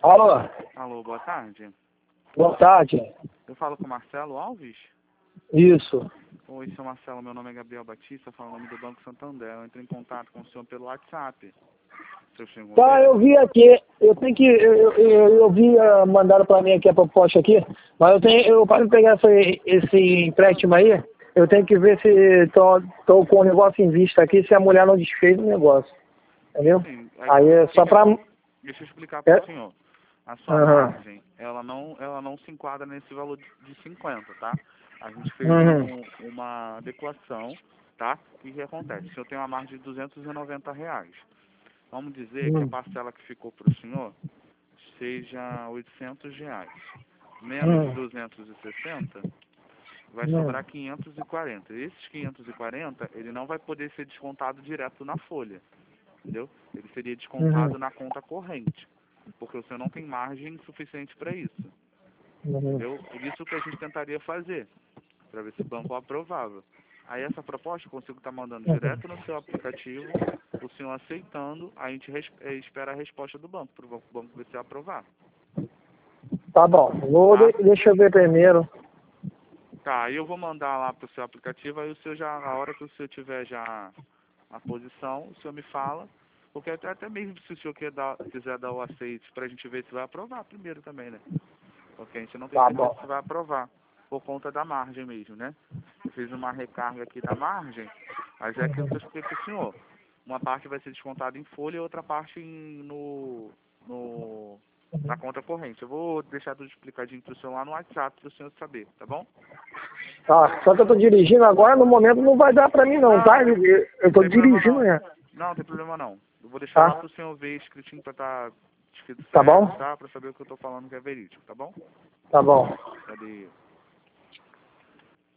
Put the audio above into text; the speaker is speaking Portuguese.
Alô, Alô, boa tarde. boa tarde. Eu falo com o Marcelo Alves? Isso. Oi, seu Marcelo, meu nome é Gabriel Batista, eu falo o nome do Banco Santander. Eu entrei em contato com o senhor pelo WhatsApp. O senhor chegou a Tá, ver? eu vi aqui, eu tenho que, eu vi, mandaram pra mim aqui a proposta aqui, mas para pegar esse empréstimo aí, eu tenho que ver se tô com o negócio em vista aqui, se a mulher não desfez o negócio, entendeu? Sim, Aí é só pra... deixa eu explicar para o senhor. A sua Aham. margem, ela não se enquadra nesse valor de 50, tá? A gente fez Uhum. uma adequação, tá? E o que acontece? O senhor tem uma margem de R$ 290. Vamos dizer que a Uhum. parcela que ficou para o senhor seja R$ 800. Menos Uhum. 260, vai Uhum. sobrar 540. Esses 540, ele não vai poder ser descontado direto na folha, entendeu? Ele seria Uhum. descontado na conta corrente, porque o senhor não tem margem suficiente para isso, Uhum. entendeu? Por isso que a gente tentaria fazer, para ver se o banco aprovava. Aí essa proposta eu consigo estar mandando Uhum. direto no seu aplicativo, o senhor aceitando, a gente espera a resposta do banco, para o banco ver se aprovar, Tá bom, tá? deixa eu ver primeiro. Tá, aí eu vou mandar lá pro seu aplicativo, aí o senhor já, a hora que o senhor tiver já a posição, o senhor me fala, porque até mesmo se o senhor quiser dar o aceite pra gente ver se vai aprovar primeiro também, né? Porque a gente não tem Tá certeza bom. se vai aprovar, por conta da margem mesmo, né? Eu fiz uma recarga aqui da margem, mas é aquilo que eu expliquei pro senhor. Uma parte vai ser descontada em folha e outra parte na conta corrente. Eu vou deixar tudo explicadinho pro senhor lá no WhatsApp pro senhor saber, tá bom? Tá, só que eu tô dirigindo agora, no momento não vai dar pra mim não, Não, tá? Eu não tô tem problema dirigindo, não. né? Não, não tem problema não. Eu vou deixar lá Tá? pro senhor ver escritinho pra estar escrito Tá bom? certo, tá? Pra saber o que eu tô falando que é verídico, tá bom? Tá bom. Cadê?